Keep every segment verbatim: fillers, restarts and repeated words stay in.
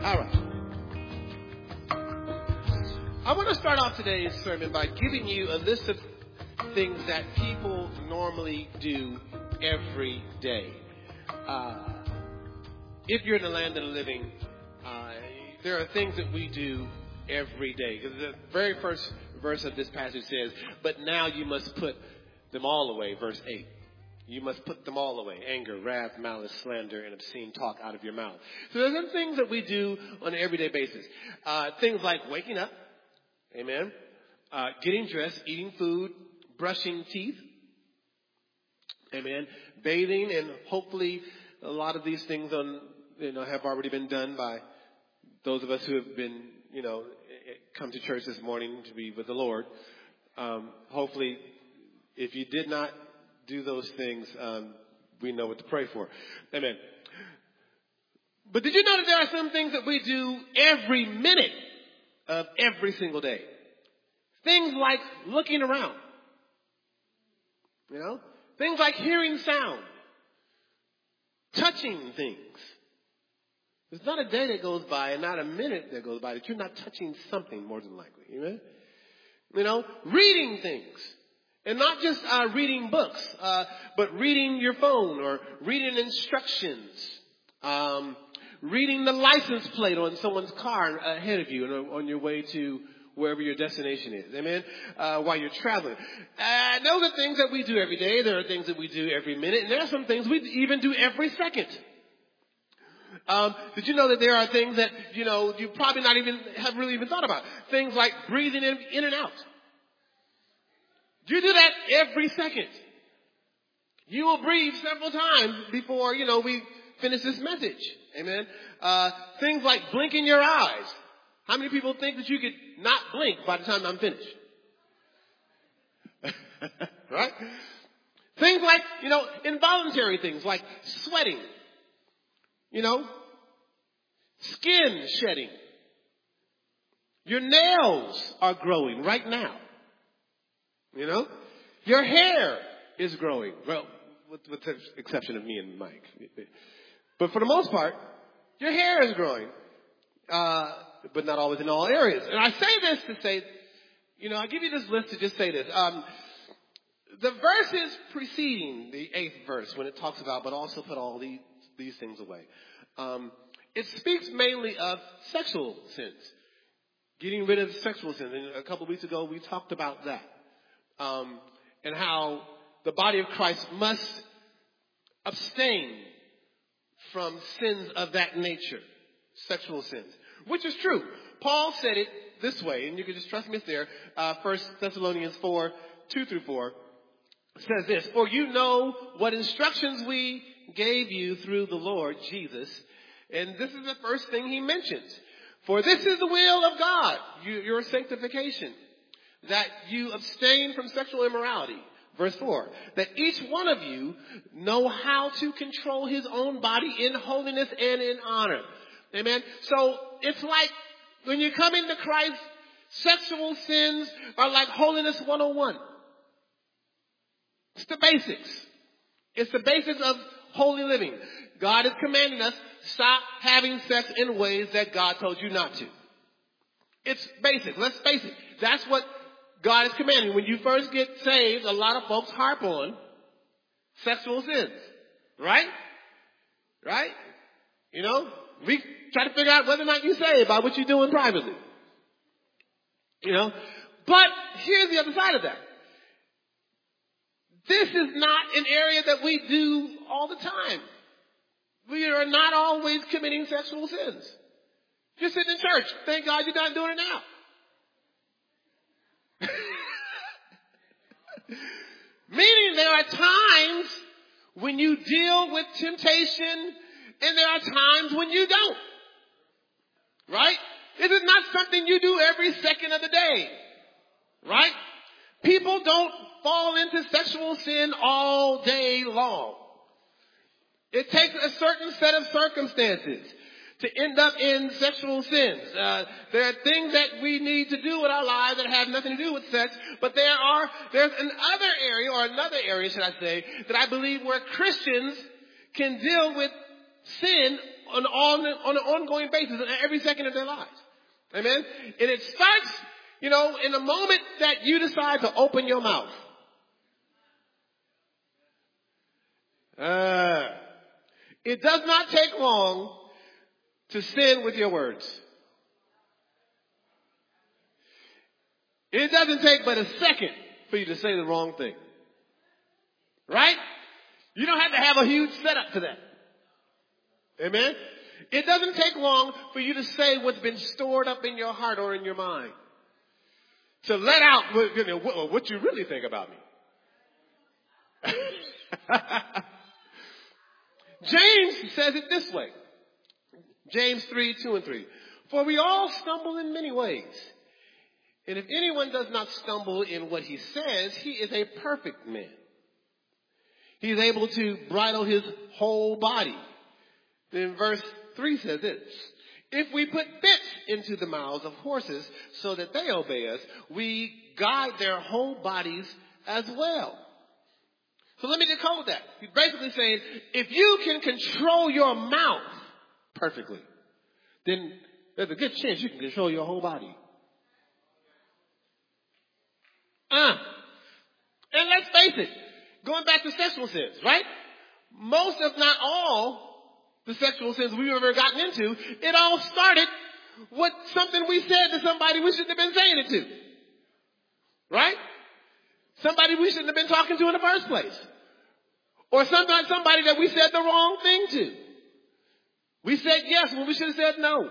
All right. I want to start off today's sermon by giving you a list of things that people normally do every day. Uh, if you're in the land of the living, uh, there are things that we do every day. Because the very first verse of this passage says, but now you must put them all away, verse eight. You must put them all away. Anger, wrath, malice, slander, and obscene talk out of your mouth. So there's some things that we do on an everyday basis. Uh, things like waking up. Amen. Uh, getting dressed, eating food, brushing teeth. Amen. Bathing, and hopefully a lot of these things on, you know, have already been done by those of us who have been, you know, come to church this morning to be with the Lord. Um, hopefully, if you did not do those things, um, we know what to pray for. Amen. But did you know that there are some things that we do every minute of every single day? Things like looking around. You know? Things like hearing sound. Touching things. There's not a day that goes by and not a minute that goes by that you're not touching something more than likely. Amen? You know? Reading things. And not just uh, reading books, uh, but reading your phone or reading instructions. Um, reading the license plate on someone's car ahead of you and on your way to wherever your destination is. Amen? Uh, while you're traveling. Uh, those are things that we do every day. There are things that we do every minute. And there are some things we even do every second. Um, did you know that there are things that, you know, you probably not even have really even thought about? Things like breathing in, in and out. You do that every second. You will breathe several times before, you know, we finish this message. Amen. Uh, things like blinking your eyes. How many people think that you could not blink by the time I'm finished? Right? Things like, you know, involuntary things like sweating. You know, skin shedding. Your nails are growing right now. You know, your hair is growing. Well, with, with the exception of me and Mike. But for the most part, your hair is growing. Uh, but not always in all areas. And I say this to say, you know, I give you this list to just say this. Um, the verses preceding the eighth verse, when it talks about, but also put all these, these things away. Um, it speaks mainly of sexual sins. Getting rid of sexual sins. And a couple of weeks ago, we talked about that. Um, and how the body of Christ must abstain from sins of that nature, sexual sins, which is true. Paul said it this way, and you can just trust me, it's there. Uh, First Thessalonians four, two through four says this, for you know what instructions we gave you through the Lord Jesus. And this is the first thing he mentions. For this is the will of God, you, your sanctification, that you abstain from sexual immorality. Verse four, that each one of you know how to control his own body in holiness and in honor. Amen. So it's like when you come into Christ, sexual sins are like holiness one oh one. It's the basics. It's the basics of holy living. God is commanding us, stop having sex in ways that God told you not to. It's basic. Let's face it. That's what God is commanding. When you first get saved, a lot of folks harp on sexual sins. Right? Right? You know, we try to figure out whether or not you're saved by what you're doing privately. You know, but here's the other side of that. This is not an area that we do all the time. We are not always committing sexual sins. You're sitting in church. Thank God you're not doing it now. Meaning there are times when you deal with temptation and there are times when you don't. Right? This is not something you do every second of the day. Right? People don't fall into sexual sin all day long. It takes a certain set of circumstances to end up in sexual sins. Uh, there are things that we need to do with our lives that have nothing to do with sex, but there are, there's another area, or another area, should I say, that I believe where Christians can deal with sin on, on, on an ongoing basis every second of their lives. Amen? And it starts, you know, in the moment that you decide to open your mouth. Uh, it does not take long to sin with your words. It doesn't take but a second for you to say the wrong thing. Right? You don't have to have a huge setup for that. Amen? It doesn't take long for you to say what's been stored up in your heart or in your mind. To let out what, you know, what, what you really think about me. James says it this way. James three, two and three. For we all stumble in many ways. And if anyone does not stumble in what he says, he is a perfect man. He is able to bridle his whole body. Then verse three says this. If we put bits into the mouths of horses so that they obey us, we guide their whole bodies as well. So let me decode that. He's basically saying, if you can control your mouth perfectly, then there's a good chance you can control your whole body. Uh, and let's face it, going back to sexual sins, right? Most, if not all, the sexual sins we've ever gotten into, it all started with something we said to somebody we shouldn't have been saying it to. Right? Somebody we shouldn't have been talking to in the first place. Or sometimes somebody that we said the wrong thing to. We said yes when we should have said no.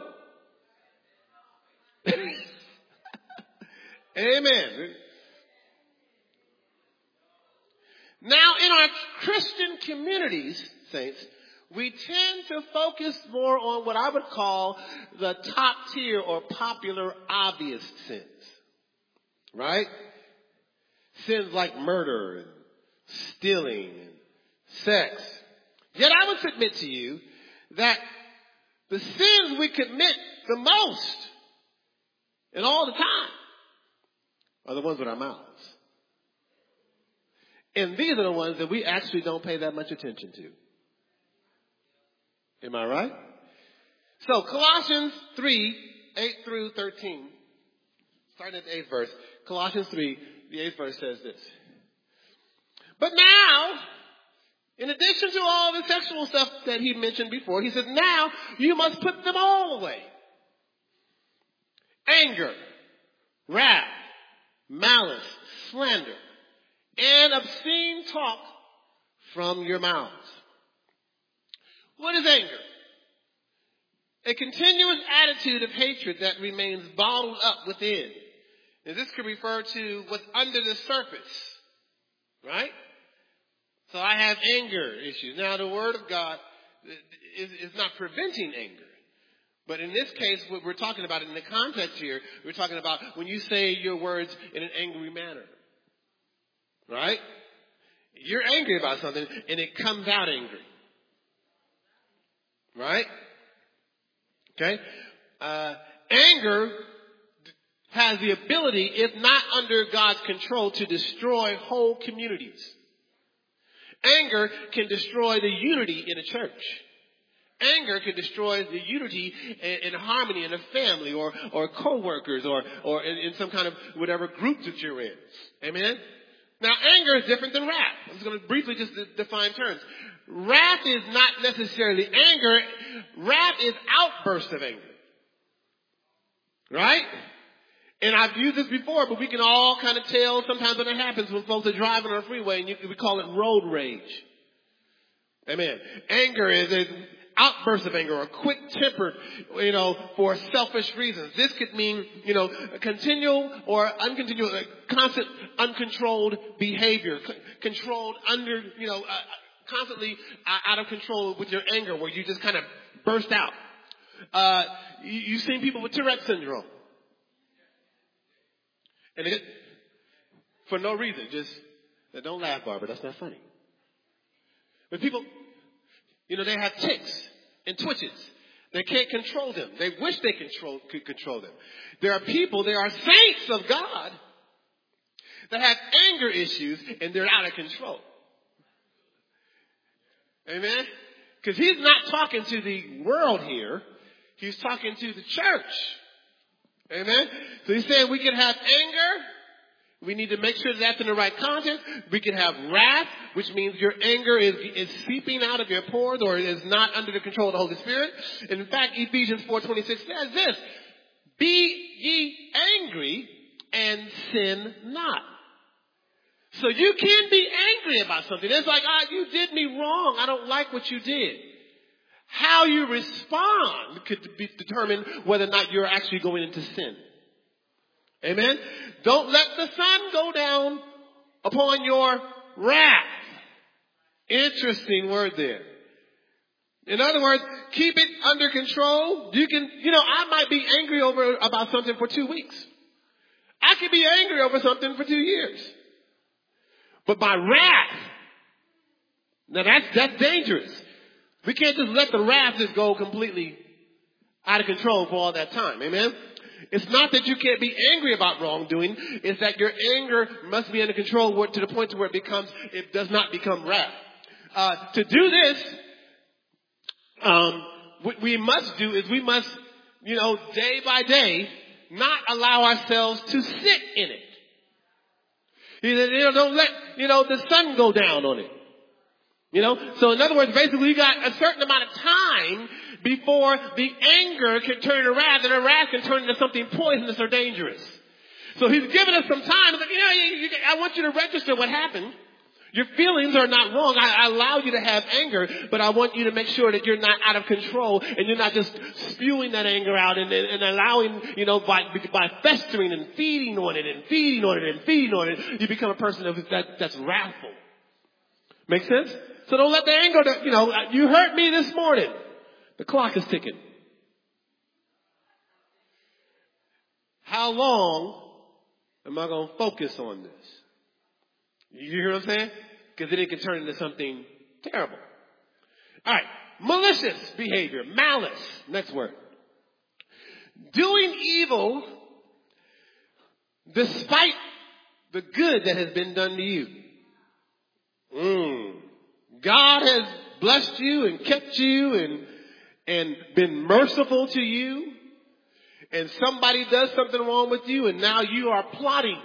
Amen. Now, in our Christian communities, saints, we tend to focus more on what I would call the top tier or popular obvious sins. Right? Sins like murder and stealing and sex. Yet I would submit to you that the sins we commit the most and all the time are the ones with our mouths. And these are the ones that we actually don't pay that much attention to. Am I right? So Colossians three, eight through thirteen, starting at the eighth verse. Colossians three, the eighth verse says this. But now, in addition to all the sexual stuff that he mentioned before, he says, now you must put them all away. Anger, wrath, malice, slander, and obscene talk from your mouths. What is anger? A continuous attitude of hatred that remains bottled up within. And this could refer to what's under the surface. Right? So I have anger issues. Now the Word of God is, is not preventing anger. But in this case, what we're talking about in the context here, we're talking about when you say your words in an angry manner. Right? You're angry about something and it comes out angry. Right? Okay? Uh, anger has the ability, if not under God's control, to destroy whole communities. Anger can destroy the unity in a church. Anger can destroy the unity and, and harmony in a family or, or co-workers or, or in, in some kind of whatever group that you're in. Amen? Now, anger is different than wrath. I'm just going to briefly just define terms. Wrath is not necessarily anger. Wrath is outbursts of anger. Right? And I've used this before, but we can all kind of tell sometimes when it happens when folks are driving on a freeway, and you, we call it road rage. Amen. Anger is an outburst of anger or quick-tempered, you know, for selfish reasons. This could mean, you know, continual or uncontinual, like constant, uncontrolled behavior, c- controlled under, you know, uh, constantly uh, out of control with your anger, where you just kind of burst out. Uh, you, you've seen people with Tourette syndrome. And it, for no reason, just, don't laugh, Barbara, that's not funny. But people, you know, they have tics and twitches. They can't control them. They wish they control, could control them. There are people, there are saints of God that have anger issues and they're out of control. Amen? Because he's not talking to the world here. He's talking to the church. Amen? So he's saying we can have anger. We need to make sure that's in the right context. We can have wrath, which means your anger is, is seeping out of your pores or is not under the control of the Holy Spirit. And in fact, Ephesians four twenty-six says this, be ye angry and sin not. So you can be angry about something. It's like, ah, you did me wrong. I don't like what you did. How you respond could be determine whether or not you're actually going into sin. Amen? Don't let the sun go down upon your wrath. Interesting word there. In other words, keep it under control. You can, you know, I might be angry over about something for two weeks. I could be angry over something for two years. But my wrath, now that's, that's dangerous. We can't just let the wrath just go completely out of control for all that time. Amen? It's not that you can't be angry about wrongdoing. It's that your anger must be under control to the point to where it becomes, it does not become wrath. Uh, to do this, um, what we must do is we must, you know, day by day, not allow ourselves to sit in it. You know, don't let, you know, the sun go down on it. You know, so in other words, basically you got a certain amount of time before the anger can turn to wrath, and the wrath can turn into something poisonous or dangerous. So he's given us some time. He's like, you know, you, you, I want you to register what happened. Your feelings are not wrong. I, I allow you to have anger, but I want you to make sure that you're not out of control and you're not just spewing that anger out and, and, and allowing, you know, by, by festering and feeding on it and feeding on it and feeding on it, you become a person of, that, that's wrathful. Make sense? So don't let the anger, you know, you hurt me this morning. The clock is ticking. How long am I going to focus on this? You hear what I'm saying? Because then it can turn into something terrible. All right. Malicious behavior. Malice. Next word. Doing evil despite the good that has been done to you. Mm. God has blessed you and kept you and, and been merciful to you. And somebody does something wrong with you and now you are plotting.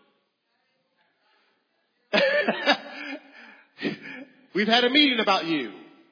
We've had a meeting about you.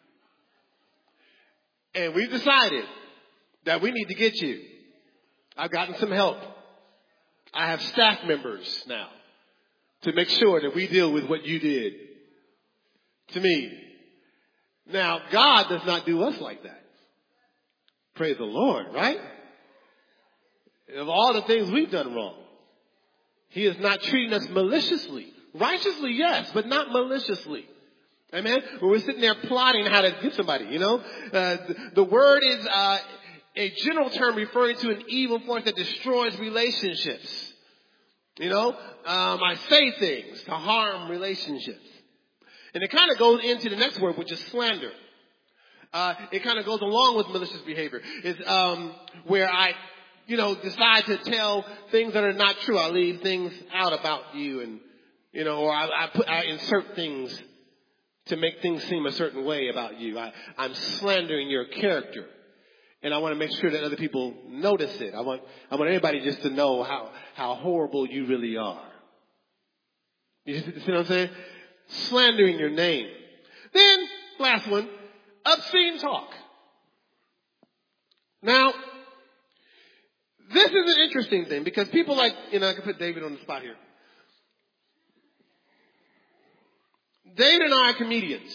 And we've decided that we need to get you. I've gotten some help. I have staff members now to make sure that we deal with what you did to me. Now, God does not do us like that. Praise the Lord, right? Of all the things we've done wrong, He is not treating us maliciously. Righteously, yes, but not maliciously. Amen? When we're sitting there plotting how to get somebody, you know. Uh, the, the word is uh, a general term referring to an evil force that destroys relationships. You know, um, I say things to harm relationships. And it kind of goes into the next word, which is slander. Uh, it kind of goes along with malicious behavior. It's um, where I, you know, decide to tell things that are not true. I leave things out about you and, you know, or I, I put, I insert things to make things seem a certain way about you. I, I'm slandering your character. And I want to make sure that other people notice it. I want, I want everybody just to know how, how horrible you really are. You see what I'm saying? Slandering your name. Then, last one, obscene talk. Now, this is an interesting thing because people like, you know, I can put David on the spot here. David and I are comedians.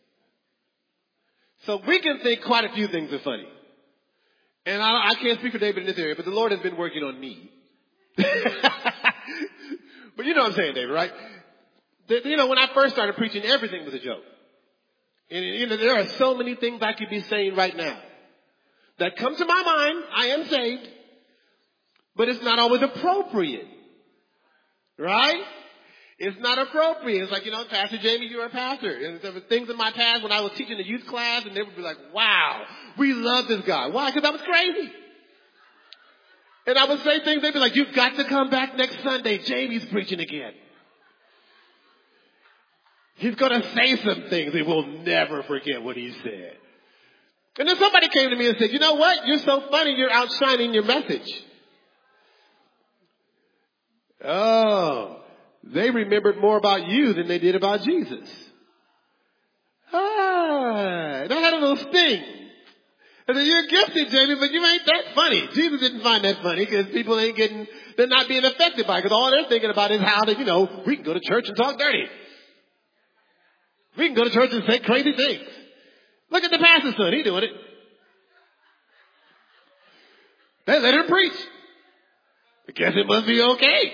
So we can think quite a few things are funny. And I, I can't speak for David in this area, but the Lord has been working on me. But you know what I'm saying, David, right? The, you know, when I first started preaching, everything was a joke. And, you know, there are so many things I could be saying right now that come to my mind. I am saved, but it's not always appropriate. Right? It's not appropriate. It's like, you know, Pastor Jamie, you're a pastor. And there were things in my past when I was teaching a youth class, and they would be like, wow, we love this guy. Why? Because I was crazy. And I would say things, they'd be like, you've got to come back next Sunday. Jamie's preaching again. He's going to say some things. He will never forget what he said. And then somebody came to me and said, you know what? You're so funny. You're outshining your message. Oh, they remembered more about you than they did about Jesus. Ah, that had a little sting. I said, you're gifted, Jamie, but you ain't that funny. Jesus didn't find that funny because people ain't getting, they're not being affected by it because all they're thinking about is how to, you know, we can go to church and talk dirty. We can go to church and say crazy things. Look at the pastor's son. He doing it. They let him preach. I guess it must be okay.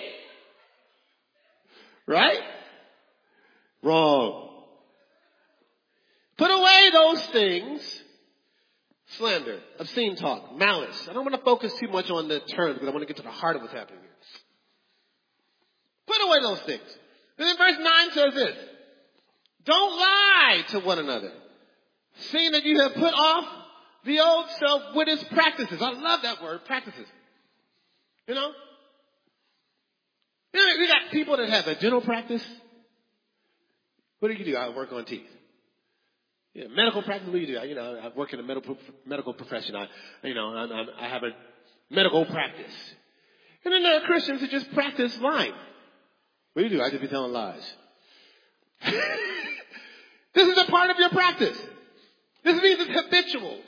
Right? Wrong. Put away those things. Slander, obscene talk, malice. I don't want to focus too much on the terms because I want to get to the heart of what's happening here. Put away those things. And then verse nine says this. Don't lie to one another, seeing that you have put off the old self with its practices. I love that word, practices. You know? You know, we got people that have a dental practice. What do you do? I work on teeth. Yeah, medical practice, what do you do? I, you know, I work in a medical medical profession. I, you know, I'm, I'm, I have a medical practice. And then there are Christians who just practice lying. What do you do? I just be telling lies. This is a part of your practice. This means it's habitual.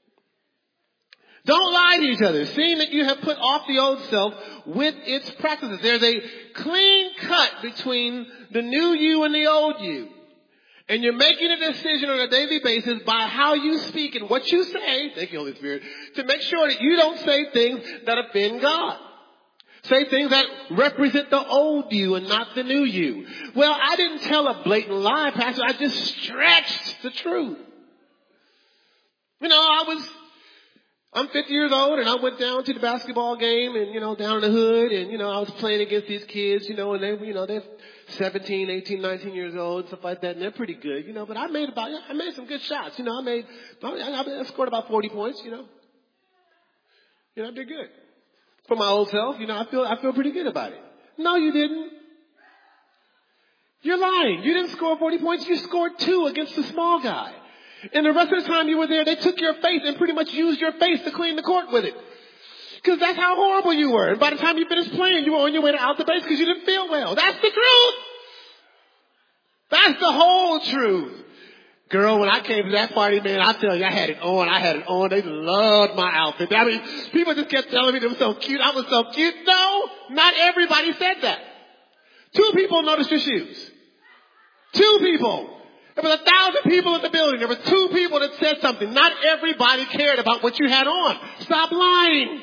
Don't lie to each other, seeing that you have put off the old self with its practices. There's a clean cut between the new you and the old you. And you're making a decision on a daily basis by how you speak and what you say, thank you, Holy Spirit, to make sure that you don't say things that offend God. Say things that represent the old you and not the new you. Well, I didn't tell a blatant lie, Pastor. I just stretched the truth. You know, I was, I'm fifty years old and I went down to the basketball game and, you know, down in the hood and, you know, I was playing against these kids, you know, and they, you know, they're seventeen, eighteen, nineteen years old, stuff like that, and they're pretty good, you know, but I made about, I made some good shots, you know, I made, I scored about forty points, you know. You know, I did good. For my old self, you know, I feel, I feel pretty good about it. No, you didn't. You're lying. You didn't score forty points, you scored two against the small guy. And the rest of the time you were there, they took your face and pretty much used your face to clean the court with it. Because that's how horrible you were. And by the time you finished playing, you were on your way to out the base because you didn't feel well. That's the truth. That's the whole truth. Girl, when I came to that party, man, I tell you, I had it on. I had it on. They loved my outfit. I mean, people just kept telling me they were so cute. I was so cute. No, not everybody said that. Two people noticed your shoes. Two people. There was a thousand people in the building. There were two people that said something. Not everybody cared about what you had on. Stop lying.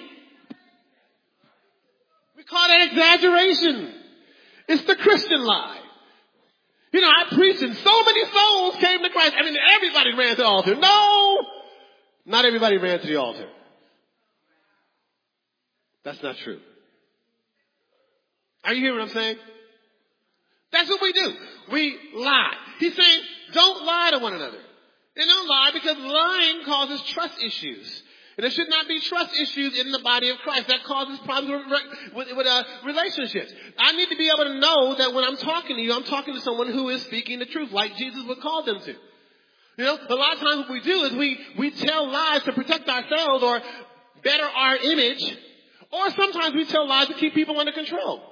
We call that exaggeration. It's the Christian lie. You know, I preached and so many souls came to Christ. I mean, everybody ran to the altar. No, not everybody ran to the altar. That's not true. Are you hearing what I'm saying? That's what we do. We lie. He's saying, don't lie to one another. And don't lie because lying causes trust issues. And there should not be trust issues in the body of Christ. That causes problems with, with, with uh, relationships. I need to be able to know that when I'm talking to you, I'm talking to someone who is speaking the truth, like Jesus would call them to. You know, a lot of times what we do is we, we tell lies to protect ourselves or better our image. Or sometimes we tell lies to keep people under control.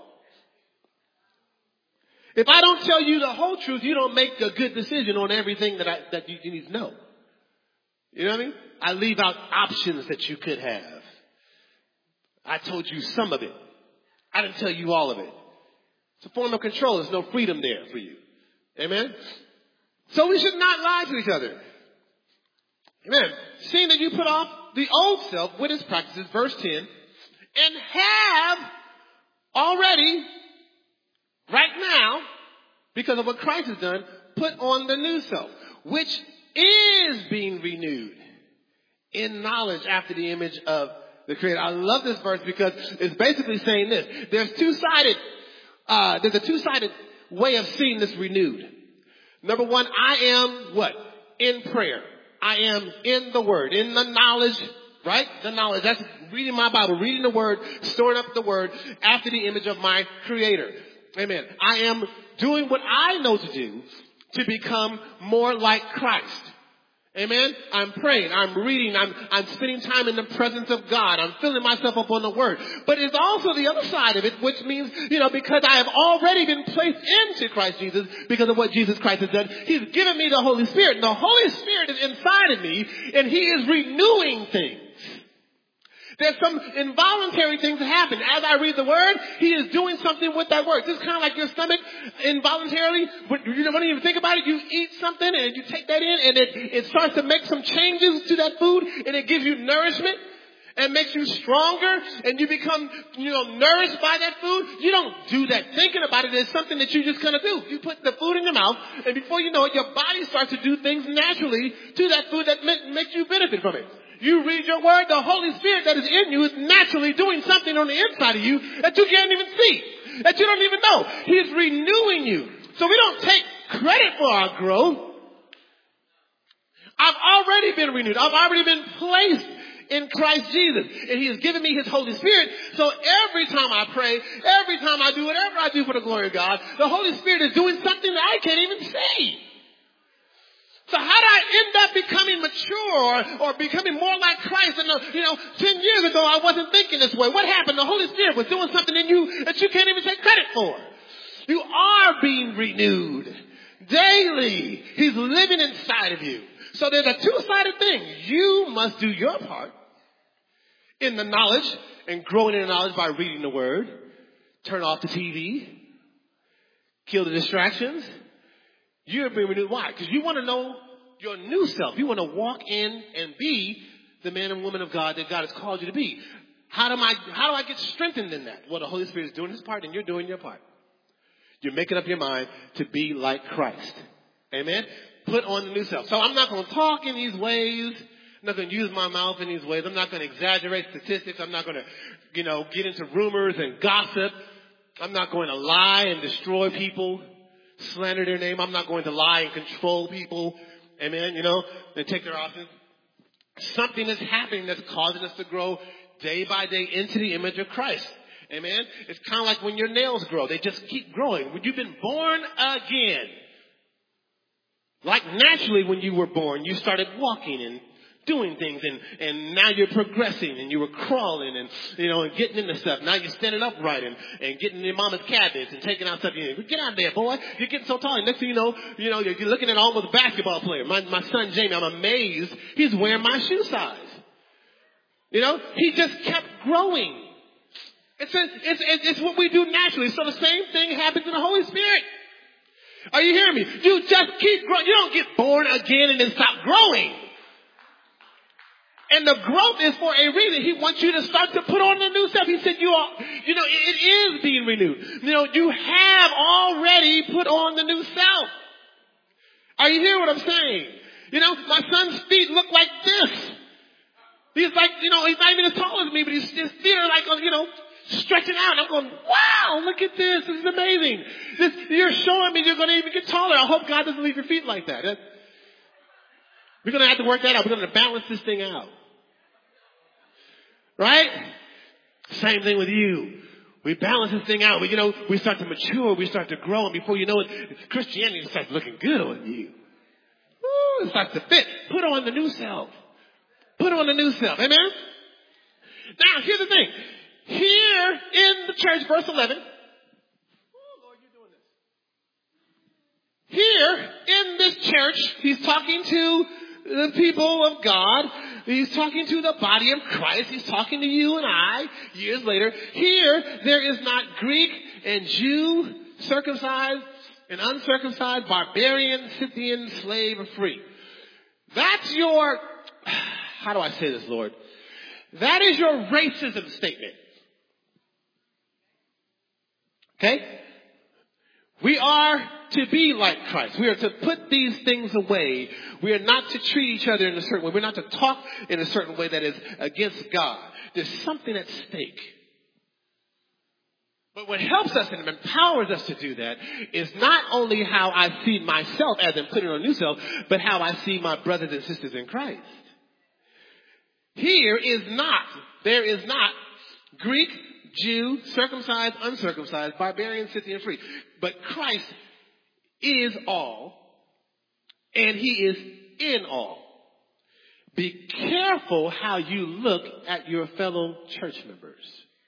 If I don't tell you the whole truth, you don't make a good decision on everything that I, that you, you need to know. You know what I mean? I leave out options that you could have. I told you some of it. I didn't tell you all of it. It's a form of control. There's no freedom there for you. Amen? So we should not lie to each other. Amen. Seeing that you put off the old self with its practices, verse ten, and have already, right now, because of what Christ has done, put on the new self, which is being renewed in knowledge after the image of the Creator. I love this verse because it's basically saying this. There's two-sided, uh, there's a two-sided way of seeing this renewed. Number one, I am what? In prayer. I am in the Word, in the knowledge, right? The knowledge. That's reading my Bible, reading the Word, storing up the Word after the image of my Creator. Amen. I am doing what I know to do to become more like Christ. Amen. I'm praying. I'm reading. I'm, I'm spending time in the presence of God. I'm filling myself up on the word. But it's also the other side of it, which means, you know, because I have already been placed into Christ Jesus because of what Jesus Christ has done. He's given me the Holy Spirit. And the Holy Spirit is inside of me, and He is renewing things. There's some involuntary things that happen. As I read the word, He is doing something with that word. Just kind of like your stomach involuntarily, you don't even think about it. You eat something and you take that in and it, it starts to make some changes to that food and it gives you nourishment and makes you stronger and you become, you know, nourished by that food. You don't do that thinking about it. It's something that you just kind of do. You put the food in your mouth and before you know it, your body starts to do things naturally to that food that makes you benefit from it. You read your word, the Holy Spirit that is in you is naturally doing something on the inside of you that you can't even see, that you don't even know. He is renewing you. So we don't take credit for our growth. I've already been renewed. I've already been placed in Christ Jesus. And He has given me His Holy Spirit. So every time I pray, every time I do whatever I do for the glory of God, the Holy Spirit is doing something that I can't even see. So how do I end up becoming mature or, or becoming more like Christ? And, uh, you know, ten years ago, I wasn't thinking this way. What happened? The Holy Spirit was doing something in you that you can't even take credit for. You are being renewed daily. He's living inside of you. So there's a two-sided thing. You must do your part in the knowledge and growing in the knowledge by reading the word. Turn off the T V. Kill the distractions. You're being renewed. Why? Because you want to know your new self. You want to walk in and be the man and woman of God that God has called you to be. How do I, how do I get strengthened in that? Well, the Holy Spirit is doing His part and you're doing your part. You're making up your mind to be like Christ. Amen? Put on the new self. So I'm not going to talk in these ways. I'm not going to use my mouth in these ways. I'm not going to exaggerate statistics. I'm not going to, you know, get into rumors and gossip. I'm not going to lie and destroy people. Slander their name. I'm not going to lie and control people. Amen. You know, and take their options. Something is happening that's causing us to grow day by day into the image of Christ. Amen. It's kind of like when your nails grow. They just keep growing. When you've been born again, like naturally when you were born, you started walking and doing things and, and now you're progressing and you were crawling and, you know, and getting into stuff. Now you're standing upright and, and getting in your mama's cabinets and taking out stuff. You know, get out there, boy. You're getting so tall. And next thing you know, you know, you're, you're looking at almost a basketball player. My, my son Jamie, I'm amazed. He's wearing my shoe size. You know, he just kept growing. It's, a, it's, it's, it's what we do naturally. So the same thing happens in the Holy Spirit. Are you hearing me? You just keep growing. You don't get born again and then stop growing. And the growth is for a reason. He wants you to start to put on the new self. He said, you are, you know, it is being renewed. You know, you have already put on the new self. Are you hearing what I'm saying? You know, my son's feet look like this. He's like, you know, he's not even as tall as me, but his, his feet are like, you know, stretching out. And I'm going, wow, look at this. This is amazing. This, you're showing me you're going to even get taller. I hope God doesn't leave your feet like that. That's, we're going to have to work that out. We're going to balance this thing out. Right? Same thing with you. We balance this thing out. We, you know, we start to mature. We start to grow. And before you know it, Christianity starts looking good on you. Woo, it starts to fit. Put on the new self. Put on the new self. Amen? Now, here's the thing. Here in the church, verse eleven. Oh, Lord, you're doing this. Here in this church, he's talking to the people of God. He's talking to the body of Christ. He's talking to you and I years later. Here, there is not Greek and Jew, circumcised and uncircumcised, barbarian, Scythian, slave, or free. That's your, how do I say this, Lord? That is your racism statement. Okay? We are to be like Christ. We are to put these things away. We are not to treat each other in a certain way. We're not to talk in a certain way that is against God. There's something at stake. But what helps us and empowers us to do that is not only how I see myself as in putting on a new self, but how I see my brothers and sisters in Christ. Here is not, there is not Greek, Jew, circumcised, uncircumcised, barbarian, Scythian, free. But Christ is all, and he is in all. Be careful how you look at your fellow church members.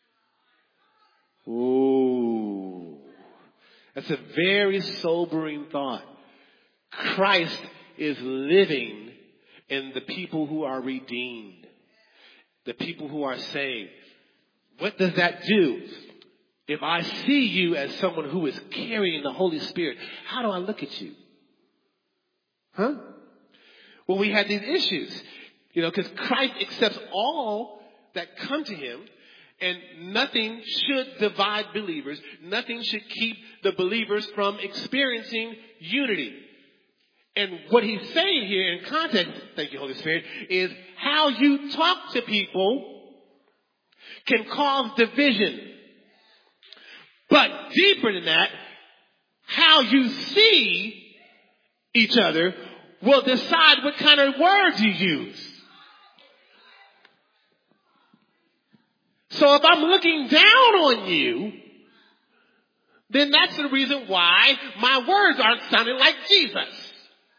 Ooh. That's a very sobering thought. Christ is living in the people who are redeemed, the people who are saved. What does that do? If I see you as someone who is carrying the Holy Spirit, how do I look at you? Huh? Well, we had these issues, you know, because Christ accepts all that come to him, and nothing should divide believers. Nothing should keep the believers from experiencing unity. And what he's saying here in context, thank you, Holy Spirit, is how you talk to people can cause division. But deeper than that, how you see each other will decide what kind of words you use. So if I'm looking down on you, then that's the reason why my words aren't sounding like Jesus.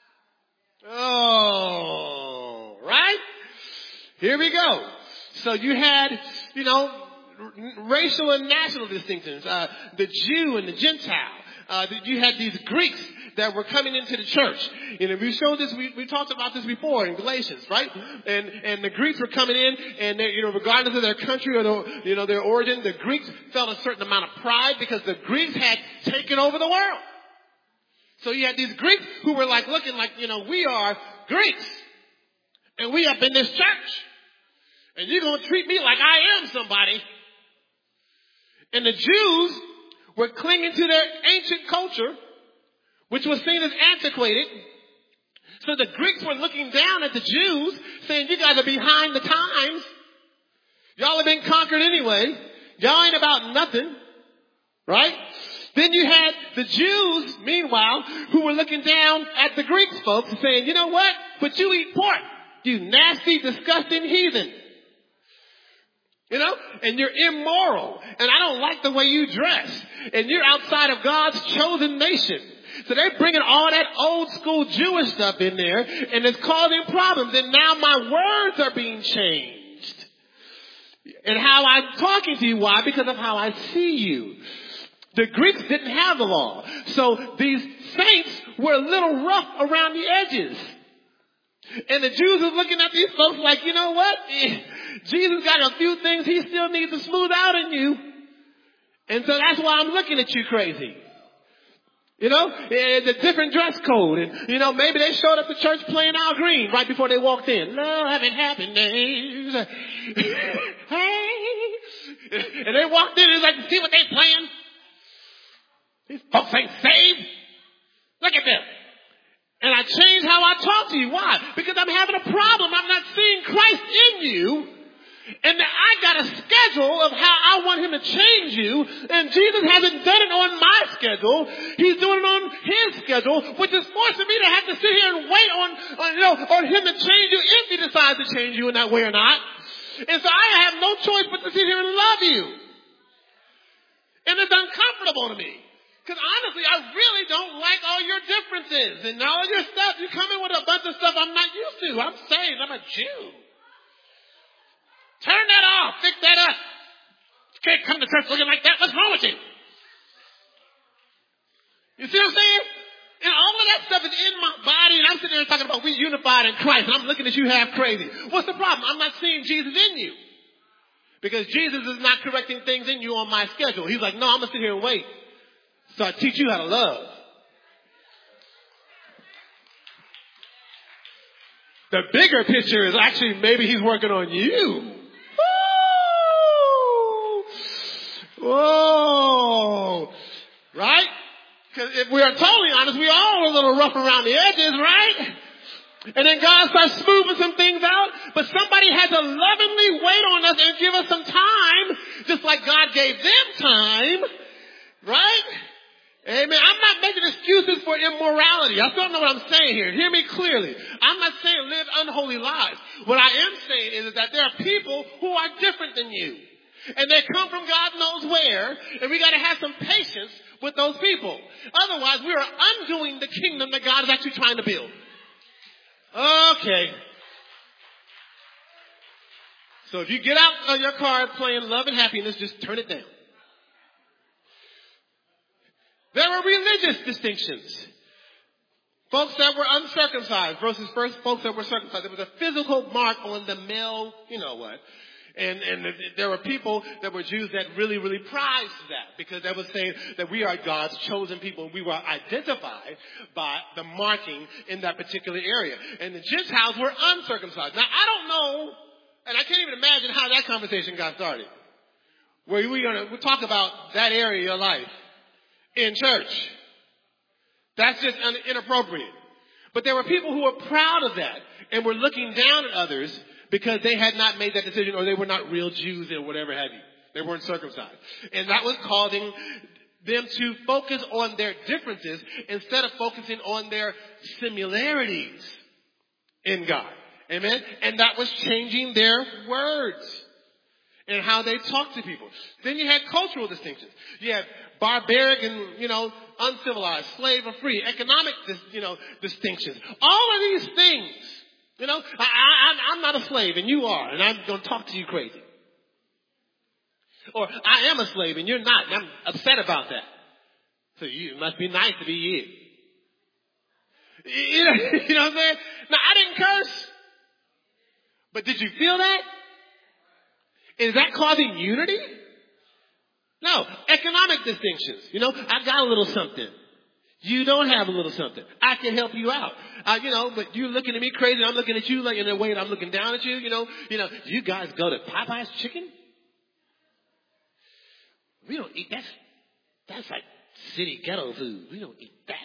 Oh, right? Here we go. So you had, you know, racial and national distinctions, uh, the Jew and the Gentile. Uh, you had these Greeks that were coming into the church. You know, we showed this, we, we talked about this before in Galatians, right? And, and the Greeks were coming in, and they, you know, regardless of their country or the, you know, their origin, the Greeks felt a certain amount of pride because the Greeks had taken over the world. So you had these Greeks who were like looking like, you know, we are Greeks, and we up in this church, and you're going to treat me like I am somebody. And the Jews were clinging to their ancient culture, which was seen as antiquated. So the Greeks were looking down at the Jews, saying, you guys are behind the times. Y'all have been conquered anyway. Y'all ain't about nothing. Right? Then you had the Jews, meanwhile, who were looking down at the Greek folks and saying, you know what? But you eat pork. You nasty, disgusting heathen. You know, and you're immoral, and I don't like the way you dress, and you're outside of God's chosen nation. So they're bringing all that old school Jewish stuff in there, and it's causing problems. And now my words are being changed. And how I'm talking to you, why? Because of how I see you. The Greeks didn't have the law. So these saints were a little rough around the edges. And the Jews were looking at these folks like, you know what? Jesus got a few things he still needs to smooth out in you. And so that's why I'm looking at you crazy. You know, it's a different dress code. And, you know, maybe they showed up to church playing Al Green right before they walked in. Love and happiness. Hey. And they walked in and was like, see what they playing? These folks ain't saved. Look at them. And I changed how I talk to you. Why? Because I'm having a problem. I'm not seeing Christ in you. And I got a schedule of how I want him to change you. And Jesus hasn't done it on my schedule. He's doing it on his schedule, which is forcing me to have to sit here and wait on, on, you know, on him to change you if he decides to change you in that way or not. And so I have no choice but to sit here and love you. And it's uncomfortable to me. Because honestly, I really don't like all your differences and all your stuff. You come in with a bunch of stuff I'm not used to. I'm saved. I'm a Jew. Turn that off. Fix that up. You can't come to church looking like that. What's wrong with you? You see what I'm saying? And all of that stuff is in my body, and I'm sitting there talking about we unified in Christ, and I'm looking at you half crazy. What's the problem? I'm not seeing Jesus in you. Because Jesus is not correcting things in you on my schedule. He's like, no, I'm going to sit here and wait. So I teach you how to love. The bigger picture is actually maybe he's working on you. Woo! Whoa! Right? Because if we are totally honest, we all are a little rough around the edges, right? And then God starts smoothing some things out. But somebody had to lovingly wait on us and give us some time, just like God gave them time. Right? Amen. I'm not making excuses for immorality. I still don't know what I'm saying here. Hear me clearly. I'm not saying live unholy lives. What I am saying is that there are people who are different than you. And they come from God knows where. And we got to have some patience with those people. Otherwise, we are undoing the kingdom that God is actually trying to build. Okay. So if you get out of your car playing Love and Happiness, just turn it down. There were religious distinctions. Folks that were uncircumcised versus first folks that were circumcised. There was a physical mark on the male, you know what. And, and there were people that were Jews that really, really prized that because they would say that we are God's chosen people. We were identified by the marking in that particular area. And the Gentiles were uncircumcised. Now, I don't know, and I can't even imagine how that conversation got started. Where we're going to talk about that area of your life in church. That's just un- inappropriate. But there were people who were proud of that and were looking down at others because they had not made that decision or they were not real Jews or whatever have you. They weren't circumcised. And that was causing them to focus on their differences instead of focusing on their similarities in God. Amen? And that was changing their words and how they talk to people. Then you had cultural distinctions. You had barbaric and, you know, uncivilized, slave or free, economic, you know, distinctions. All of these things, you know, I, I, I'm not a slave and you are, and I'm going to talk to you crazy. Or I am a slave and you're not, and I'm upset about that. So you it must be nice to be you. You know, you know what I'm saying? Now, I didn't curse. But did you feel that? Is that causing unity? No. Economic distinctions. You know, I got a little something. You don't have a little something. I can help you out. Uh, you know, but you're looking at me crazy. I'm looking at you like in a way that I'm looking down at you. You know, you know, you guys go to Popeye's Chicken? We don't eat that. That's like city ghetto food. We don't eat that.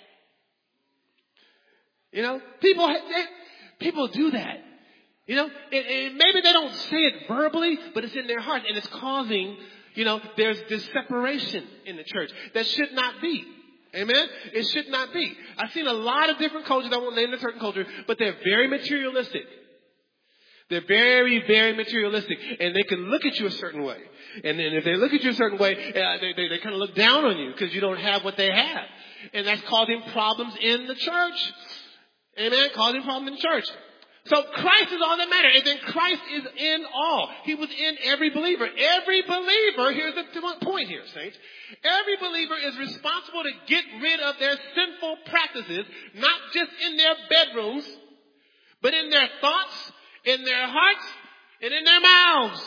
You know, people, they, people do that. You know, and, and maybe they don't say it verbally, but it's in their heart, and it's causing, you know, there's this separation in the church that should not be. Amen? It should not be. I've seen a lot of different cultures. I won't name a certain culture, but they're very materialistic. They're very, very materialistic, and they can look at you a certain way. And then if they look at you a certain way, uh, they, they, they kind of look down on you because you don't have what they have. And that's causing problems in the church. Amen? Causing problems in the church. So Christ is all that matters. And then Christ is in all. He was in every believer. Every believer, here's the point here, saints. Every believer is responsible to get rid of their sinful practices, not just in their bedrooms, but in their thoughts, in their hearts, and in their mouths.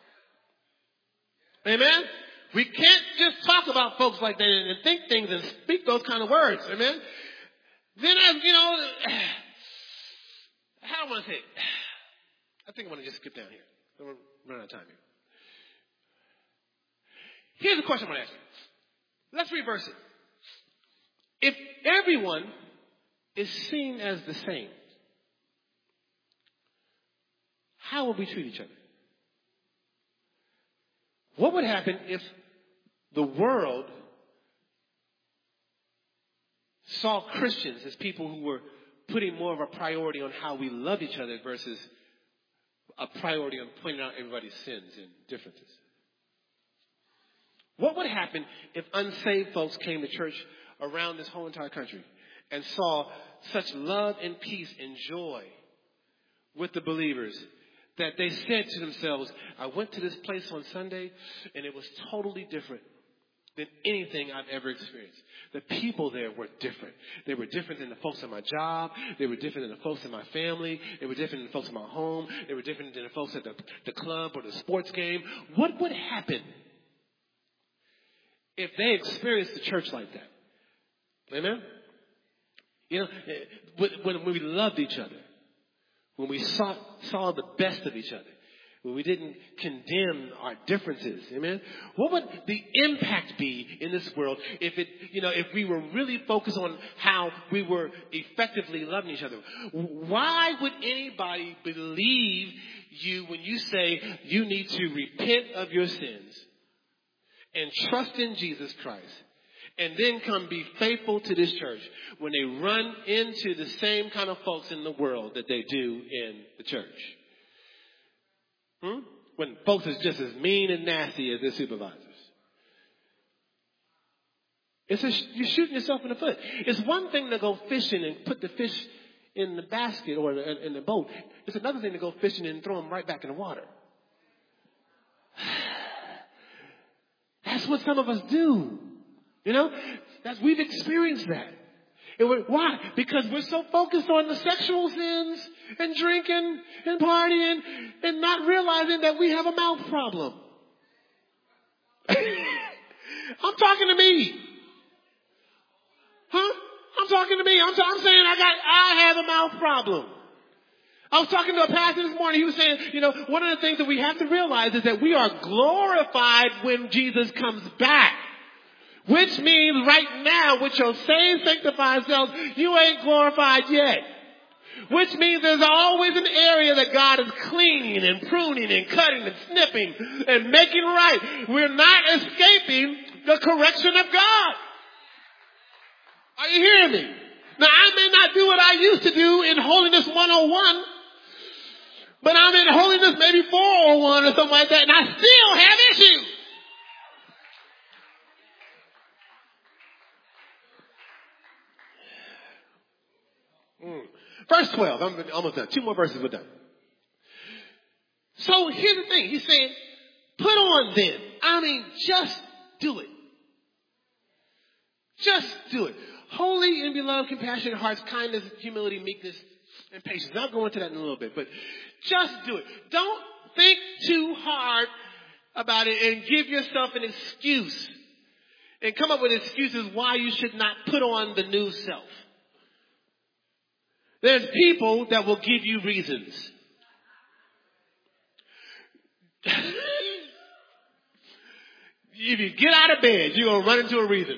Amen? We can't just talk about folks like that and think things and speak those kind of words. Amen? Then, as you know, how do I want to say it? I think I want to just skip down here. I don't run out of time here. Here's a question I want to ask you. Let's reverse it. If everyone is seen as the same, how would we treat each other? What would happen if the world saw Christians as people who were putting more of a priority on how we love each other versus a priority on pointing out everybody's sins and differences? What would happen if unsaved folks came to church around this whole entire country and saw such love and peace and joy with the believers that they said to themselves, I went to this place on Sunday and it was totally different than anything I've ever experienced. The people there were different. They were different than the folks at my job. They were different than the folks in my family. They were different than the folks in my home. They were different than the folks at the, the club or the sports game. What would happen if they experienced the church like that? Amen? You know, when, when we loved each other, when we saw, saw the best of each other, when we didn't condemn our differences, amen? What would the impact be in this world if it, you know, if we were really focused on how we were effectively loving each other? Why would anybody believe you when you say you need to repent of your sins and trust in Jesus Christ and then come be faithful to this church when they run into the same kind of folks in the world that they do in the church? Hmm? When folks are just as mean and nasty as their supervisors. It's a, you're shooting yourself in the foot. It's one thing to go fishing and put the fish in the basket or in the boat. It's another thing to go fishing and throw them right back in the water. That's what some of us do. You know, that's, we've experienced that. And we're, why? Because we're so focused on the sexual sins and drinking and partying and not realizing that we have a mouth problem. I'm talking to me. Huh? I'm talking to me. I'm, t- I'm saying I got, I have a mouth problem. I was talking to a pastor this morning. He was saying, you know, one of the things that we have to realize is that we are glorified when Jesus comes back. Which means right now, with your saved, sanctified self, you ain't glorified yet. Which means there's always an area that God is cleaning and pruning and cutting and snipping and making right. We're not escaping the correction of God. Are you hearing me? Now, I may not do what I used to do in Holiness one oh one, but I'm in Holiness maybe four oh one or something like that, and I still have issues. Mm. Verse twelve. I'm almost done. Two more verses, we're done. So here's the thing. He's saying, put on then. I mean, just do it. Just do it. Holy and beloved, compassionate hearts, kindness, humility, meekness, and patience. I'll go into that in a little bit, but just do it. Don't think too hard about it and give yourself an excuse and come up with excuses why you should not put on the new self. There's people that will give you reasons. If you get out of bed, you're going to run into a reason.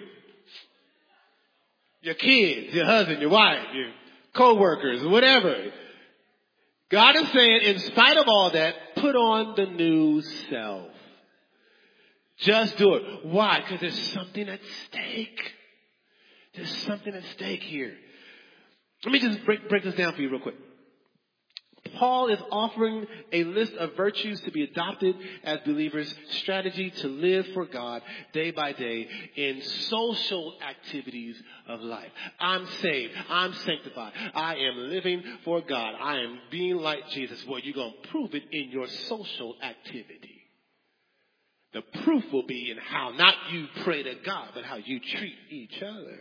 Your kids, your husband, your wife, your co-workers, whatever. God is saying, in spite of all that, put on the new self. Just do it. Why? Because there's something at stake. There's something at stake here. Let me just break, break this down for you real quick. Paul is offering a list of virtues to be adopted as believers, strategy to live for God day by day in social activities of life. I'm saved. I'm sanctified. I am living for God. I am being like Jesus. Well, you're going to prove it in your social activity. The proof will be in how not you pray to God, but how you treat each other.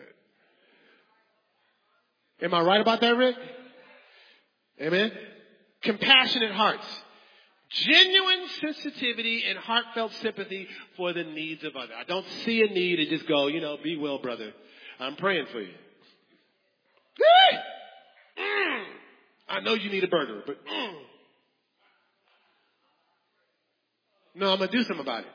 Am I right about that, Rick? Amen. Compassionate hearts. Genuine sensitivity and heartfelt sympathy for the needs of others. I don't see a need and just go, you know, be well, brother. I'm praying for you. Mm. I know you need a burger, but mm. No, I'm going to do something about it.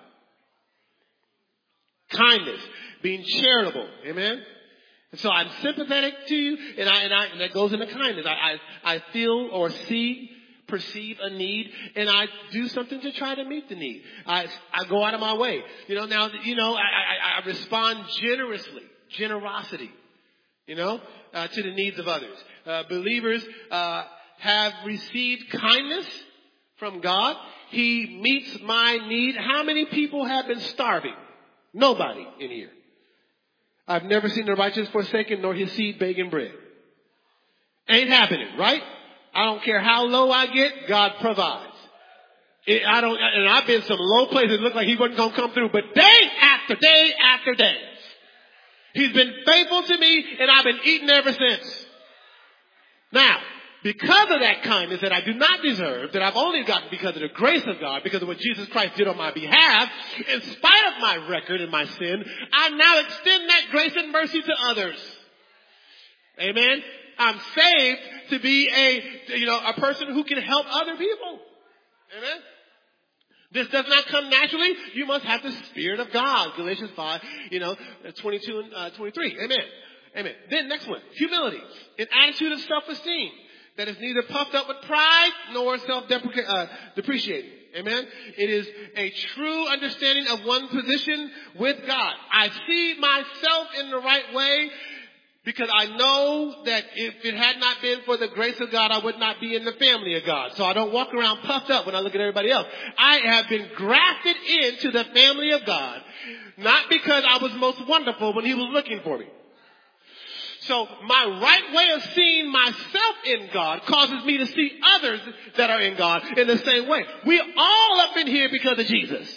Kindness. Being charitable. Amen. And so I'm sympathetic to you, and I and I and that goes into kindness. I, I I feel or see, perceive a need, and I do something to try to meet the need. I I go out of my way. You know, now you know I I, I respond generously, generosity. You know, uh, to the needs of others. Uh, believers uh, have received kindness from God. He meets my need. How many people have been starving? Nobody in here. I've never seen the righteous forsaken nor his seed begging bread. Ain't happening, right? I don't care how low I get, God provides. It, I don't, and I've been some low places. It looked like he wasn't going to come through, but day after day after day, he's been faithful to me, and I've been eating ever since. Now, because of that kindness that I do not deserve, that I've only gotten because of the grace of God, because of what Jesus Christ did on my behalf, in spite of my record and my sin, I now extend that grace and mercy to others. Amen. I'm saved to be a, you know, a person who can help other people. Amen. This does not come naturally. You must have the Spirit of God. Galatians five, you know, twenty-two and uh, twenty-three. Amen. Amen. Then next one, humility, an attitude of self-esteem that is neither puffed up with pride nor self-depreciating. Uh, Amen. It is a true understanding of one's position with God. I see myself in the right way because I know that if it had not been for the grace of God, I would not be in the family of God. So I don't walk around puffed up when I look at everybody else. I have been grafted into the family of God, not because I was most wonderful when he was looking for me. So my right way of seeing myself in God causes me to see others that are in God in the same way. We're all up in here because of Jesus.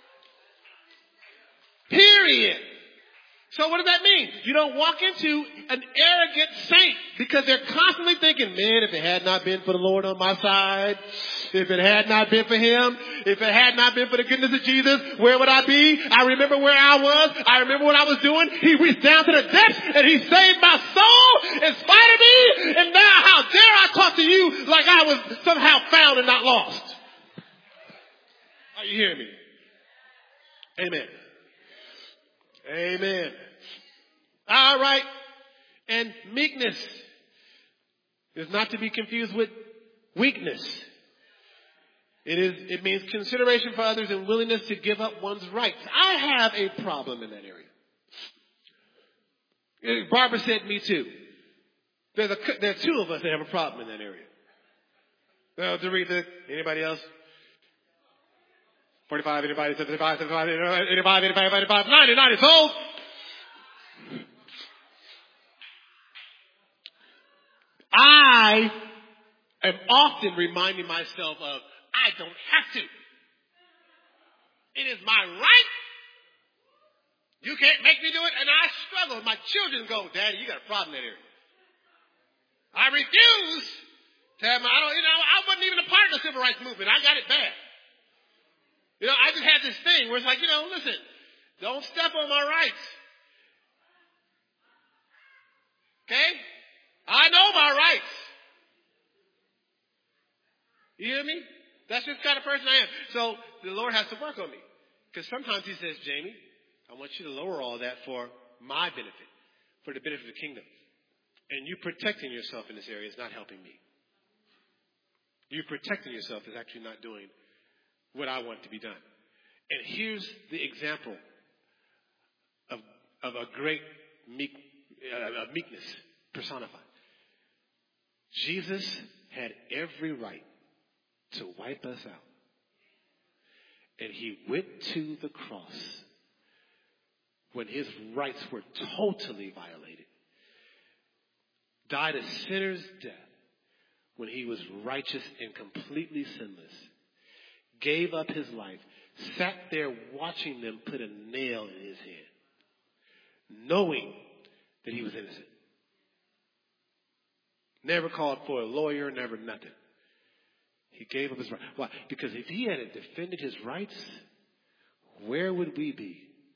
Period. So what does that mean? You don't walk into an arrogant saint because they're constantly thinking, man, if it had not been for the Lord on my side, if it had not been for him, if it had not been for the goodness of Jesus, where would I be? I remember where I was. I remember what I was doing. He reached down to the depths and he saved my soul in spite of me. And now how dare I talk to you like I was somehow found and not lost? Are you hearing me? Amen. Amen. All right. And meekness is not to be confused with weakness. It is, it means consideration for others and willingness to give up one's rights. I have a problem in that area. Barbara said me too. There's a, there are two of us that have a problem in that area. Well, Doretha, anybody else? forty-five, anybody, seventy-five, seventy-five, eighty-five, eighty-five, eighty-five, ninety, ninety, sold. I am often reminding myself of, I don't have to. It is my right. You can't make me do it. And I struggle. My children go, Daddy, you got a problem in that area. I refuse to have my, I don't, you know, I wasn't even a part of the civil rights movement. I got it bad. You know, I just had this thing where it's like, you know, listen, don't step on my rights. Okay? I know my rights. You hear me? That's just the kind of person I am. So the Lord has to work on me. Because sometimes he says, Jamie, I want you to lower all that for my benefit, for the benefit of the kingdom. And you protecting yourself in this area is not helping me. You protecting yourself is actually not doing what I want to be done. And here's the example of, of a great meek, uh, of meekness personified. Jesus had every right to wipe us out. And he went to the cross when his rights were totally violated. Died a sinner's death when he was righteous and completely sinless. Gave up his life. Sat there watching them put a nail in his head. Knowing that he was innocent. Never called for a lawyer, never nothing. He gave up his right. Why? Because if he had defended his rights, where would we be?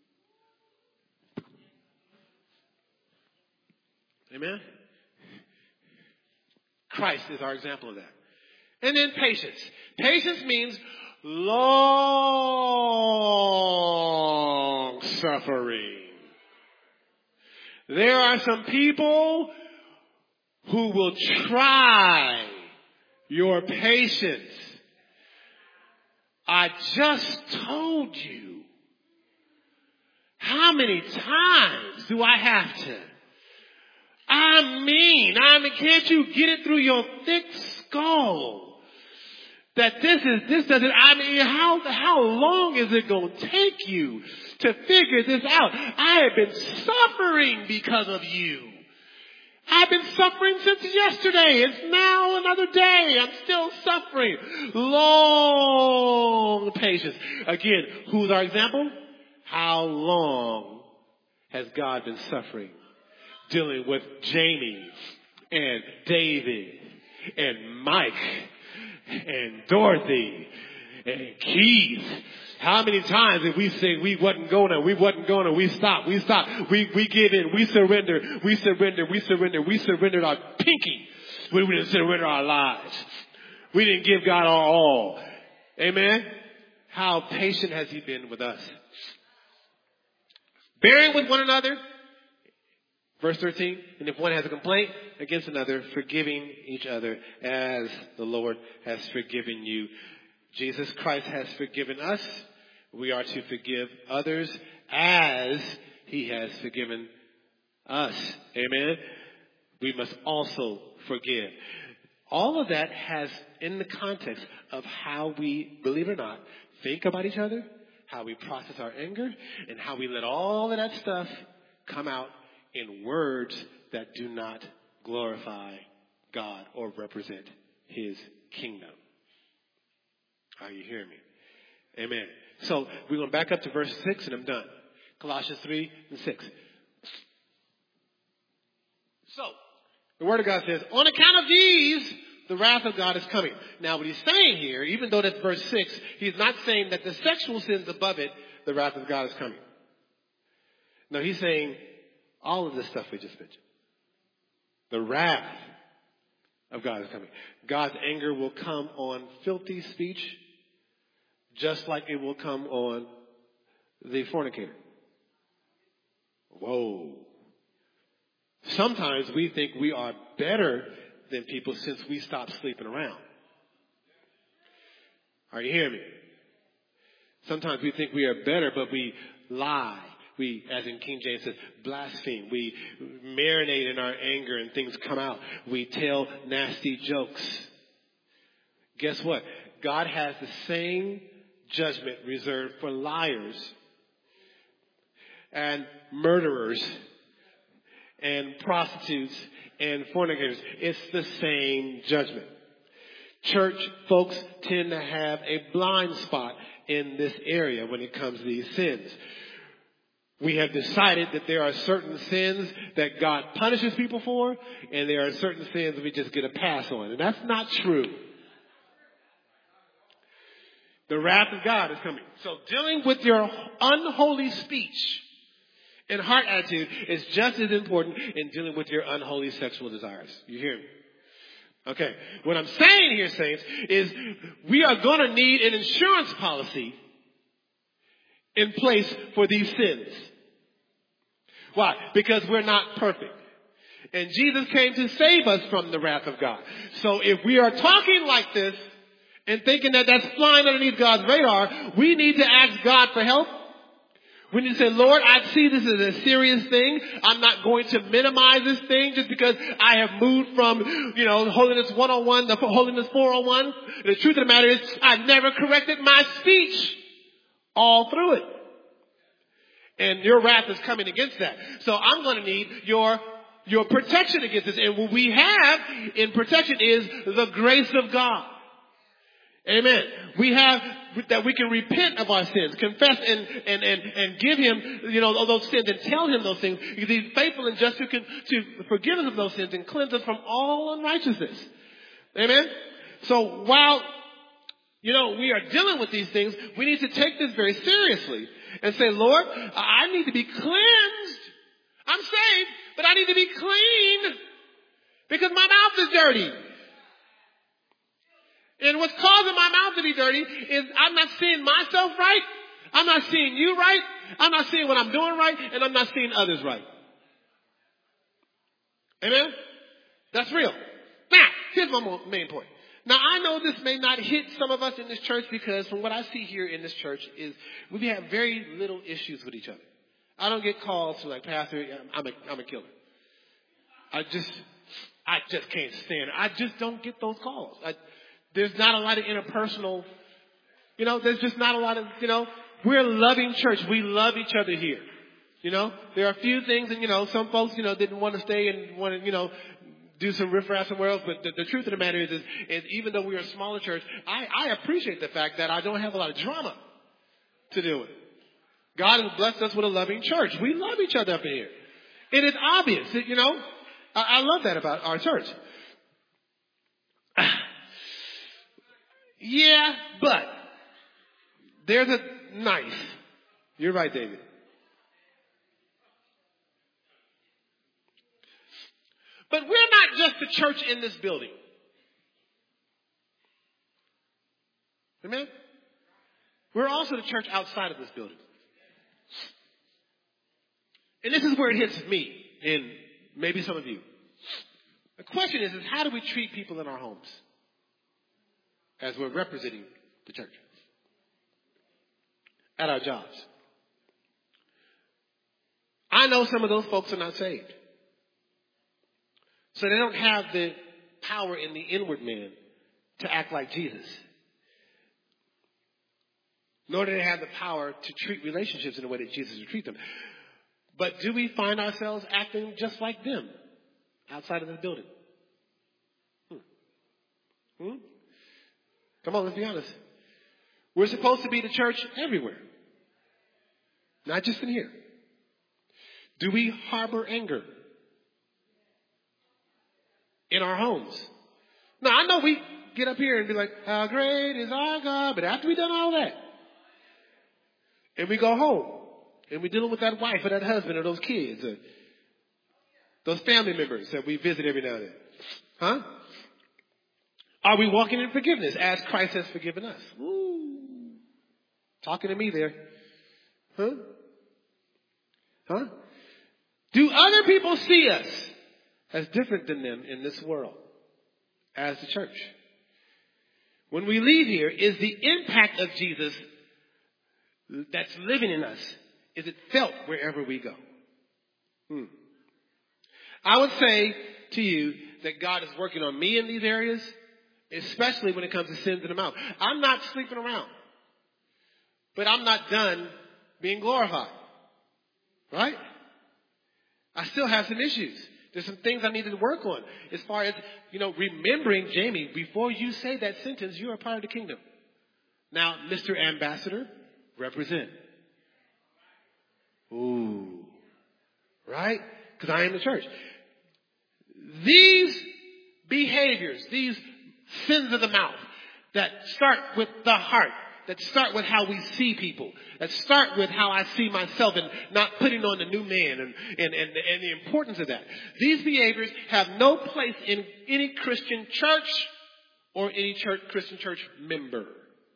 Amen? Christ is our example of that. And then patience. Patience means long suffering. There are some people who will try your patience. I just told you. How many times do I have to? I mean, I mean, can't you get it through your thick skull that this is, this doesn't, I mean, how, how long is it going to take you to figure this out? I have been suffering because of you. I've been suffering since yesterday. It's now another day. I'm still suffering. Long patience. Again, who's our example? How long has God been suffering? Dealing with Jamie and David and Mike and Dorothy and Keith. How many times did we say we wasn't going to, we wasn't going to, we stopped, we stopped, we, we give in, we surrender, we surrender, we surrender, we surrendered our pinky. We didn't surrender our lives. We didn't give God our all. Amen? How patient has he been with us? Bearing with one another. Verse thirteen, and if one has a complaint against another, forgiving each other as the Lord has forgiven you. Jesus Christ has forgiven us. We are to forgive others as he has forgiven us. Amen. We must also forgive. All of that has in the context of how we, believe it or not, think about each other, how we process our anger, and how we let all of that stuff come out in words that do not glorify God or represent his kingdom. Are you hearing me? Amen. So we're going to back up to verse six and I'm done. Colossians three and six. So the word of God says, on account of these, the wrath of God is coming. Now what he's saying here, even though that's verse six, he's not saying that the sexual sins above it, the wrath of God is coming. No, he's saying all of this stuff we just mentioned. The wrath of God is coming. God's anger will come on filthy speech, just like it will come on the fornicator. Whoa. Sometimes we think we are better than people since we stopped sleeping around. Are you hearing me? Sometimes we think we are better, but we lie. We, as in King James says, blaspheme. We marinate in our anger and things come out. We tell nasty jokes. Guess what? God has the same judgment reserved for liars and murderers and prostitutes and fornicators. It's the same judgment. Church folks tend to have a blind spot in this area when it comes to these sins. We have decided that there are certain sins that God punishes people for, and there are certain sins that we just get a pass on. And that's not true. The wrath of God is coming. So dealing with your unholy speech and heart attitude is just as important in dealing with your unholy sexual desires. You hear me? Okay. What I'm saying here, saints, is we are going to need an insurance policy in place for these sins. Why? Because we're not perfect. And Jesus came to save us from the wrath of God. So if we are talking like this and thinking that that's flying underneath God's radar, we need to ask God for help. We need to say, Lord, I see this as a serious thing. I'm not going to minimize this thing just because I have moved from, you know, holiness one oh one to holiness four oh one. The truth of the matter is I never corrected my speech all through it. And your wrath is coming against that. So I'm going to need your, your protection against this. And what we have in protection is the grace of God. Amen. We have that we can repent of our sins, confess and, and, and, and give him, you know, those sins and tell him those things. Because he's faithful and just who can to forgive us of those sins and cleanse us from all unrighteousness. Amen. So while, you know, we are dealing with these things, we need to take this very seriously and say, Lord, I need to be cleansed. I'm saved, but I need to be clean because my mouth is dirty. And what's causing my mouth to be dirty is I'm not seeing myself right. I'm not seeing you right. I'm not seeing what I'm doing right. And I'm not seeing others right. Amen? That's real. Now, here's my main point. Now, I know this may not hit some of us in this church because from what I see here in this church is we have very little issues with each other. I don't get calls to like, Pastor, I'm a, I'm a killer. I just, I just can't stand it. I just don't get those calls. I, There's not a lot of interpersonal, you know, there's just not a lot of, you know, we're a loving church. We love each other here. You know, there are a few things and, you know, some folks, you know, didn't want to stay and want to, you know, do some riffraff somewhere else. But the, the truth of the matter is, is, is even though we're a smaller church, I, I appreciate the fact that I don't have a lot of drama to deal with. God has blessed us with a loving church. We love each other up in here. It is obvious, you know, I, I love that about our church. Yeah, but there's a knife. You're right, David. But we're not just the church in this building. Amen? We're also the church outside of this building. And this is where it hits me and maybe some of you. The question is, is how do we treat people in our homes as we're representing the church? At our jobs. I know some of those folks are not saved. So they don't have the power in the inward man to act like Jesus. Nor do they have the power to treat relationships in the way that Jesus would treat them. But do we find ourselves acting just like them outside of this building. Hmm. Hmm? Come on, let's be honest. We're supposed to be the church everywhere, not just in here. Do we harbor anger in our homes? Now, I know we get up here and be like, how great is our God? But after we done all that, and we go home, and we're dealing with that wife or that husband or those kids or those family members that we visit every now and then. Huh? Are we walking in forgiveness as Christ has forgiven us? Ooh. Talking to me there. Huh? Huh? Do other people see us as different than them in this world as the church? When we leave here, is the impact of Jesus that's living in us, is it felt wherever we go? Hmm. I would say to you that God is working on me in these areas, especially when it comes to sins in the mouth. I'm not sleeping around, but I'm not done being glorified. Right? I still have some issues. There's some things I needed to work on as far as, you know, remembering, Jamie, before you say that sentence, you are part of the kingdom. Now, Mister Ambassador, represent. Ooh. Right? Because I am the church. These behaviors, these sins of the mouth that start with the heart, that start with how we see people, that start with how I see myself and not putting on the new man and, and, and, and the importance of that. These behaviors have no place in any Christian church or any church, Christian church member.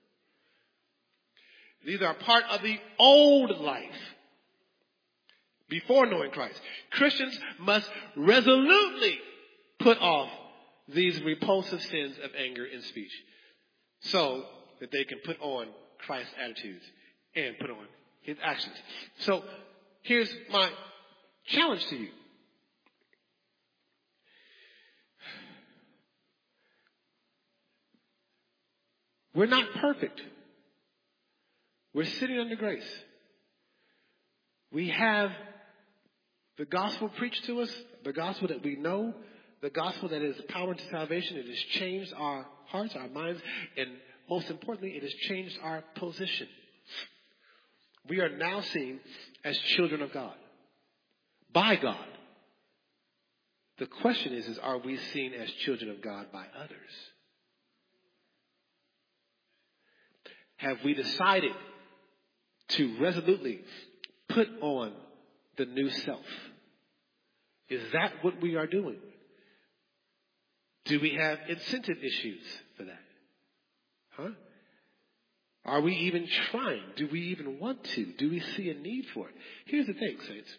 These are part of the old life before knowing Christ. Christians must resolutely put off these repulsive sins of anger and speech so that they can put on Christ's attitudes and put on his actions. So here's my challenge to you. We're not perfect. We're sitting under grace. We have the gospel preached to us, the gospel that we know, the gospel that is power to salvation. It has changed our hearts, our minds, and most importantly, it has changed our position. We are now seen as children of God, by God. The question is, is are we seen as children of God by others? Have we decided to resolutely put on the new self? Is that what we are doing? Do we have incentive issues for that? Huh? Are we even trying? Do we even want to? Do we see a need for it? Here's the thing, saints.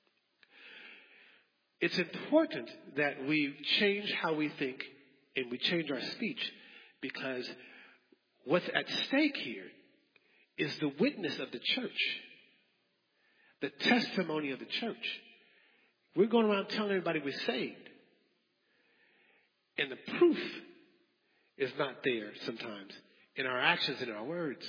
It's important that we change how we think and we change our speech, because what's at stake here is the witness of the church, the testimony of the church. We're going around telling everybody we're saved, and the proof is not there sometimes in our actions and our words.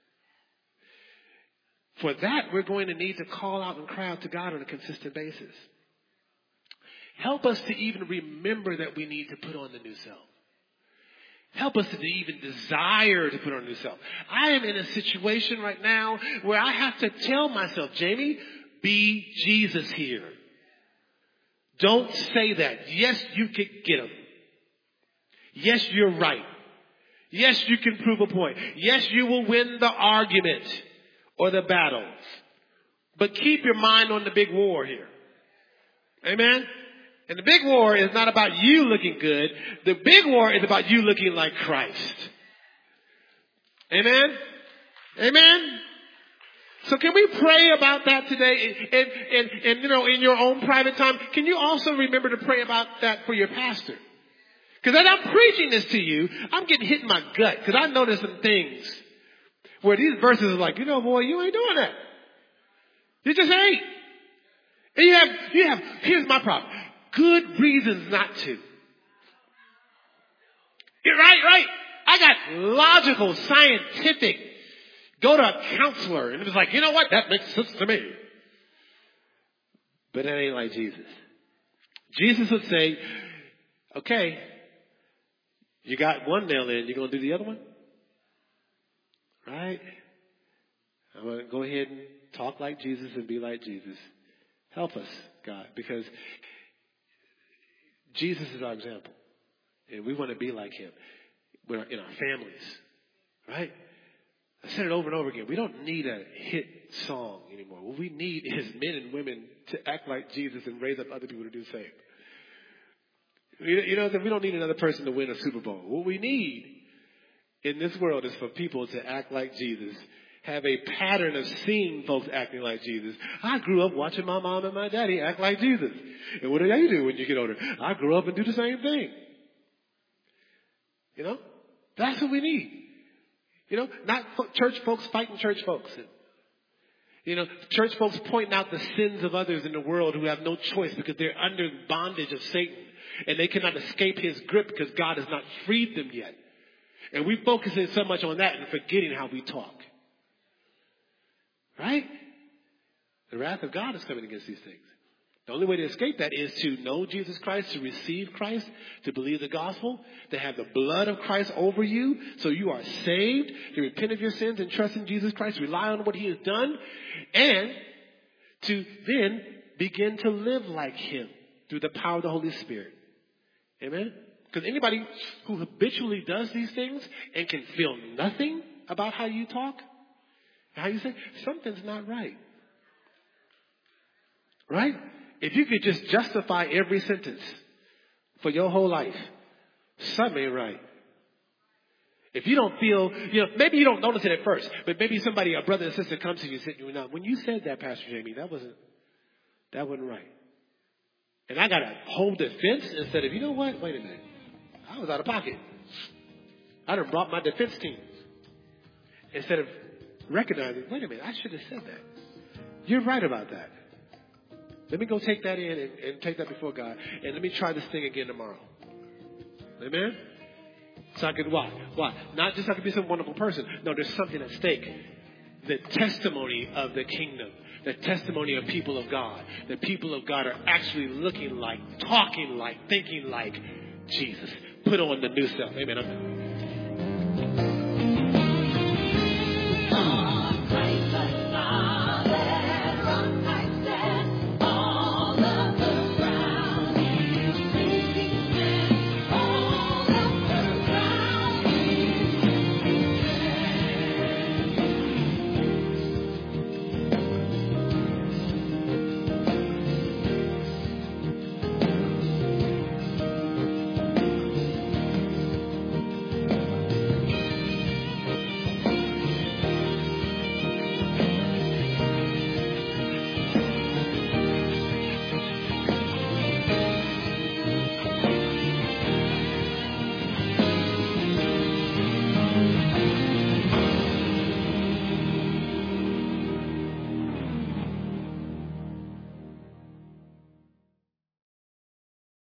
For that, we're going to need to call out and cry out to God on a consistent basis. Help us to even remember that we need to put on the new self. Help us to even desire to put on a new self. I am in a situation right now where I have to tell myself, Jamie, be Jesus here. Don't say that. Yes, you can get him. Yes, you're right. Yes, you can prove a point. Yes, you will win the argument or the battle. But keep your mind on the big war here. Amen? And the big war is not about you looking good. The big war is about you looking like Christ. Amen? Amen? So can we pray about that today? And, and, and, and, you know, in your own private time, can you also remember to pray about that for your pastor? Because as I'm preaching this to you, I'm getting hit in my gut. Because I know there's some things where these verses are like, you know, boy, you ain't doing that. You just ain't. And you have, you have, here's my problem. Good reasons not to. You're right, right. I got logical, scientific. Go to a counselor. And it was like, you know what? That makes sense to me. But it ain't like Jesus. Jesus would say, okay, you got one nail in, you're going to do the other one? Right? I'm going to go ahead and talk like Jesus and be like Jesus. Help us, God, because Jesus is our example. And we want to be like him in our families. Right? I said it over and over again. We don't need a hit song anymore. What we need is men and women to act like Jesus and raise up other people to do the same. You know, we don't need another person to win a Super Bowl. What we need in this world is for people to act like Jesus, have a pattern of seeing folks acting like Jesus. I grew up watching my mom and my daddy act like Jesus. And what do you do when you get older? I grew up and do the same thing. You know, that's what we need. You know, not church folks fighting church folks. You know, church folks pointing out the sins of others in the world who have no choice because they're under bondage of Satan. And they cannot escape his grip because God has not freed them yet. And we focus in so much on that and forgetting how we talk. Right? The wrath of God is coming against these things. The only way to escape that is to know Jesus Christ, to receive Christ, to believe the gospel, to have the blood of Christ over you so you are saved, to repent of your sins and trust in Jesus Christ, rely on what he has done, and to then begin to live like him through the power of the Holy Spirit. Amen? Because anybody who habitually does these things and can feel nothing about how you talk, how you say, something's not right. Right? If you could just justify every sentence for your whole life, something ain't right. If you don't feel, you know, maybe you don't notice it at first, but maybe somebody, a brother or sister comes to you and says, you know, when you said that, Pastor Jamie, that wasn't, that wasn't right. And I got to hold defense instead of, you know what, wait a minute. I was out of pocket. I done brought my defense team. Instead of recognizing, wait a minute, I should have said that. You're right about that. Let me go take that in and, and take that before God. And let me try this thing again tomorrow. Amen? So I could, why? Why? Not just so I could be some wonderful person. No, there's something at stake. The testimony of the kingdom. The testimony of people of God. The people of God are actually looking like, talking like, thinking like Jesus. Put on the new self. Amen. I'm